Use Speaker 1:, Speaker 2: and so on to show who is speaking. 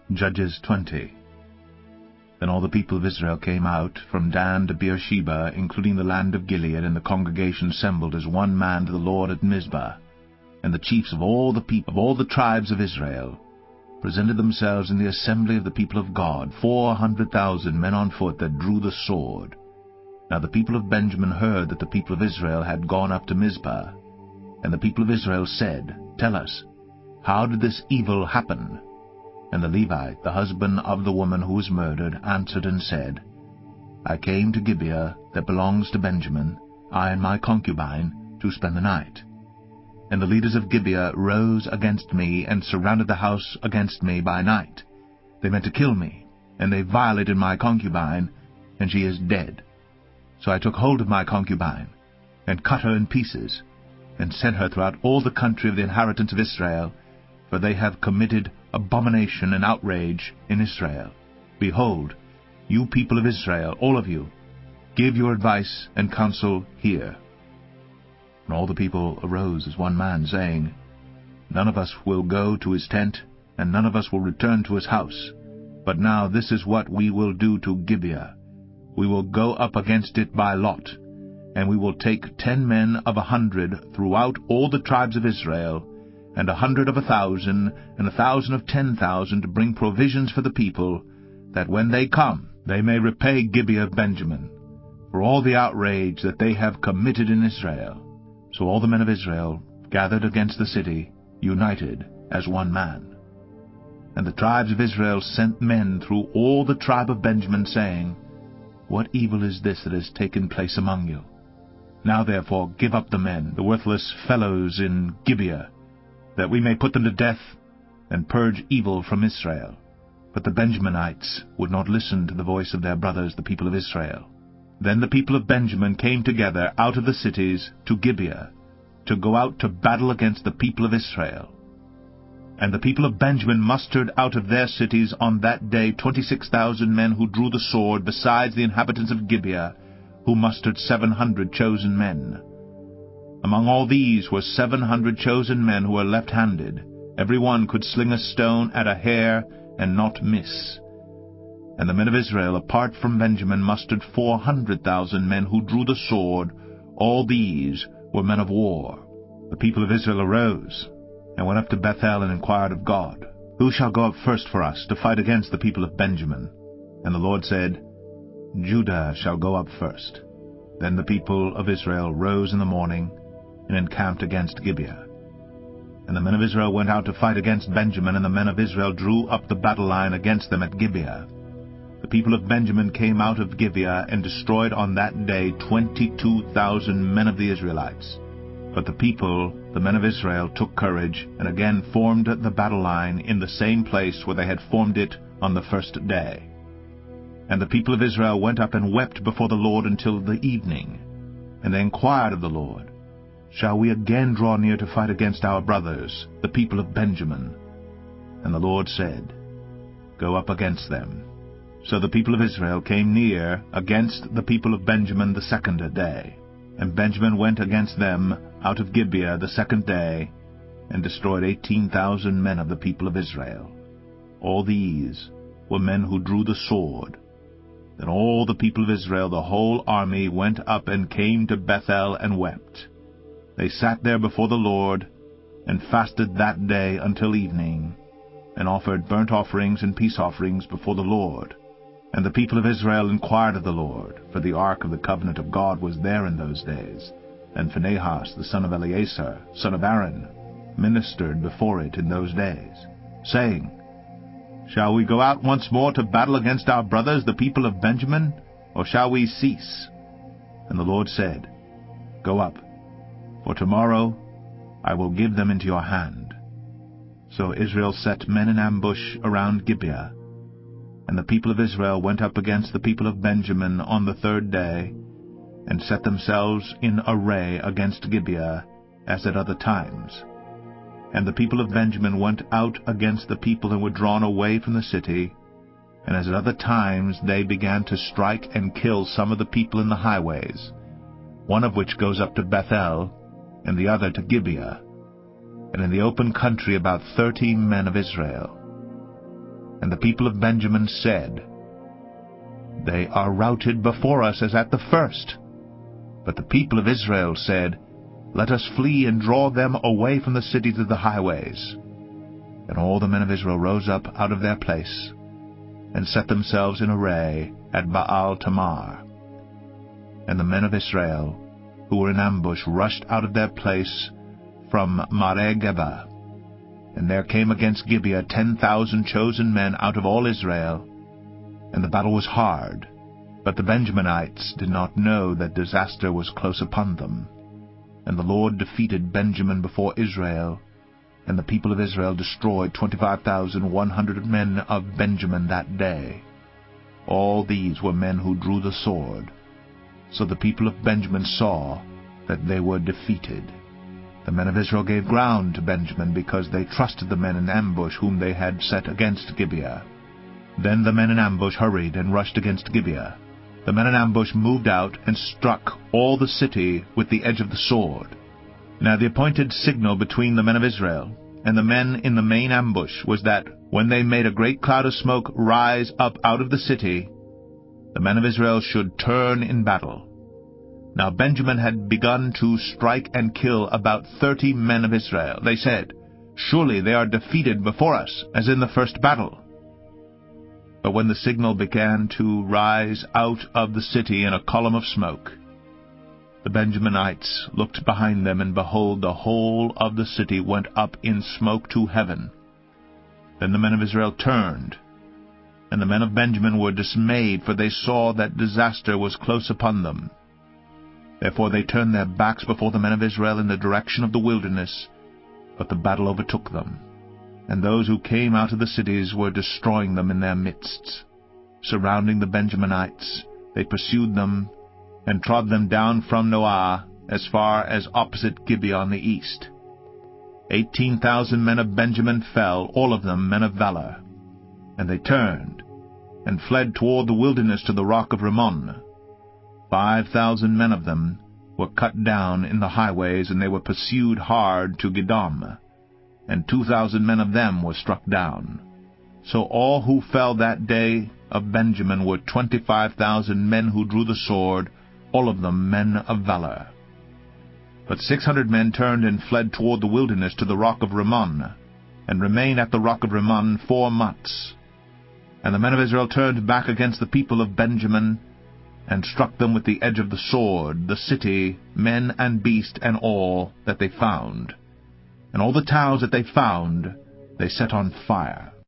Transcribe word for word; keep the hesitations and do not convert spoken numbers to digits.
Speaker 1: Judges twenty. Then all the people of Israel came out from Dan to Beersheba, including the land of Gilead, and the congregation assembled as one man to the Lord at Mizpah. And the chiefs of all the people of all the tribes of Israel presented themselves in the assembly of the people of God, four hundred thousand men on foot that drew the sword. Now the people of Benjamin heard that the people of Israel had gone up to Mizpah. And the people of Israel said, Tell us, how did this evil happen? And the Levite, the husband of the woman who was murdered, answered and said, I came to Gibeah that belongs to Benjamin, I and my concubine, to spend the night. And the leaders of Gibeah rose against me, and surrounded the house against me by night. They meant to kill me, and they violated my concubine, and she is dead. So I took hold of my concubine, and cut her in pieces, and sent her throughout all the country of the inhabitants of Israel, for they have committed abomination and outrage in Israel. Behold, you people of Israel, all of you, give your advice and counsel here. And all the people arose as one man, saying, None of us will go to his tent, and none of us will return to his house. But now this is what we will do to Gibeah. We will go up against it by lot, and we will take ten men of a hundred throughout all the tribes of Israel, and a hundred of a thousand, and a thousand of ten thousand, to bring provisions for the people, that when they come they may repay Gibeah of Benjamin for all the outrage that they have committed in Israel. So all the men of Israel gathered against the city, united as one man. And the tribes of Israel sent men through all the tribe of Benjamin, saying, What evil is this that has taken place among you? Now therefore give up the men, the worthless fellows in Gibeah, that we may put them to death, and purge evil from Israel. But the Benjaminites would not listen to the voice of their brothers, the people of Israel. Then the people of Benjamin came together out of the cities to Gibeah, to go out to battle against the people of Israel. And the people of Benjamin mustered out of their cities on that day twenty-six thousand men who drew the sword, besides the inhabitants of Gibeah, who mustered seven hundred chosen men. Among all these were seven hundred chosen men who were left-handed. Every one could sling a stone at a hair and not miss. And the men of Israel, apart from Benjamin, mustered four hundred thousand men who drew the sword. All these were men of war. The people of Israel arose, and went up to Bethel, and inquired of God, Who shall go up first for us to fight against the people of Benjamin? And the Lord said, Judah shall go up first. Then the people of Israel rose in the morning, and encamped against Gibeah. And the men of Israel went out to fight against Benjamin, and the men of Israel drew up the battle line against them at Gibeah. The people of Benjamin came out of Gibeah, and destroyed on that day twenty-two thousand men of the Israelites. But the people, the men of Israel, took courage, and again formed the battle line in the same place where they had formed it on the first day. And the people of Israel went up and wept before the Lord until the evening. And they inquired of the Lord, Shall we again draw near to fight against our brothers, the people of Benjamin? And the Lord said, Go up against them. So the people of Israel came near against the people of Benjamin the second day. And Benjamin went against them out of Gibeah the second day, and destroyed eighteen thousand men of the people of Israel. All these were men who drew the sword. Then all the people of Israel, the whole army, went up and came to Bethel and wept. They sat there before the Lord, and fasted that day until evening, and offered burnt offerings and peace offerings before the Lord. And the people of Israel inquired of the Lord, for the ark of the covenant of God was there in those days. And Phinehas, the son of Eleazar, son of Aaron, ministered before it in those days, saying, Shall we go out once more to battle against our brothers, the people of Benjamin, or shall we cease? And the Lord said, Go up, for tomorrow I will give them into your hand. So Israel set men in ambush around Gibeah. And the people of Israel went up against the people of Benjamin on the third day, and set themselves in array against Gibeah, as at other times. And the people of Benjamin went out against the people, and were drawn away from the city. And as at other times they began to strike and kill some of the people in the highways, one of which goes up to Bethel, and the other to Gibeah, and in the open country about thirty men of Israel. And And the people of Benjamin said, They are routed before us as at the first. But the people of Israel said, Let us flee and draw them away from the city to the highways. And all the men of Israel rose up out of their place, and set themselves in array at Baal Tamar. And the men of Israel, who were in ambush, rushed out of their place from Maregeba. And there came against Gibeah ten thousand chosen men out of all Israel. And the battle was hard, but the Benjaminites did not know that disaster was close upon them. And the Lord defeated Benjamin before Israel, and the people of Israel destroyed twenty-five thousand one hundred men of Benjamin that day. All these were men who drew the sword. So the people of Benjamin saw that they were defeated. The men of Israel gave ground to Benjamin, because they trusted the men in ambush whom they had set against Gibeah. Then the men in ambush hurried and rushed against Gibeah. The men in ambush moved out and struck all the city with the edge of the sword. Now the appointed signal between the men of Israel and the men in the main ambush was that, when they made a great cloud of smoke rise up out of the city, the men of Israel should turn in battle. Now Benjamin had begun to strike and kill about thirty men of Israel. They said, Surely they are defeated before us, as in the first battle. But when the signal began to rise out of the city in a column of smoke, the Benjaminites looked behind them, and behold, the whole of the city went up in smoke to heaven. Then the men of Israel turned, and the men of Benjamin were dismayed, for they saw that disaster was close upon them. Therefore they turned their backs before the men of Israel in the direction of the wilderness, but the battle overtook them. And those who came out of the cities were destroying them in their midst. Surrounding the Benjaminites, they pursued them, and trod them down from Noah as far as opposite Gibeah on the east. Eighteen thousand men of Benjamin fell, all of them men of valor. And they turned, and fled toward the wilderness to the rock of Rimmon. Five thousand men of them were cut down in the highways, and they were pursued hard to Gidom, and two thousand men of them were struck down. So all who fell that day of Benjamin were twenty-five thousand men who drew the sword, all of them men of valor. But six hundred men turned and fled toward the wilderness to the rock of Rimmon, and remained at the rock of Rimmon four months. And the men of Israel turned back against the people of Benjamin, and struck them with the edge of the sword, the city, men and beast, and all that they found. And all the towns that they found they set on fire.